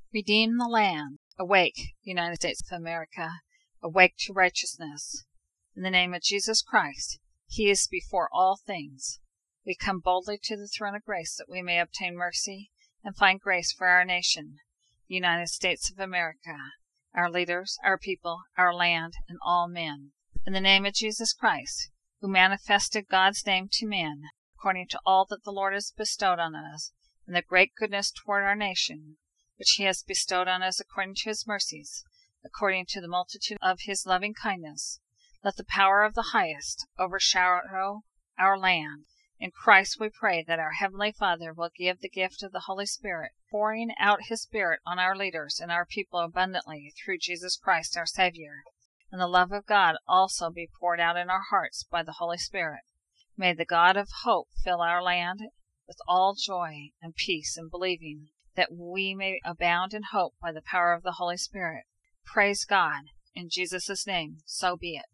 Redeem the land. Awake, United States of America. Awake to righteousness. In the name of Jesus Christ, He is before all things. We come boldly to the throne of grace that we may obtain mercy and find grace for our nation, the United States of America, our leaders, our people, our land, and all men. In the name of Jesus Christ, who manifested God's name to men, according to all that the Lord has bestowed on us, and the great goodness toward our nation, which He has bestowed on us according to His mercies, according to the multitude of His loving kindness, let the power of the highest overshadow our land. In Christ we pray that our Heavenly Father will give the gift of the Holy Spirit, pouring out His Spirit on our leaders and our people abundantly through Jesus Christ our Savior, and the love of God also be poured out in our hearts by the Holy Spirit. May the God of hope fill our land with all joy and peace in believing, that we may abound in hope by the power of the Holy Spirit. Praise God. In Jesus' name, so be it.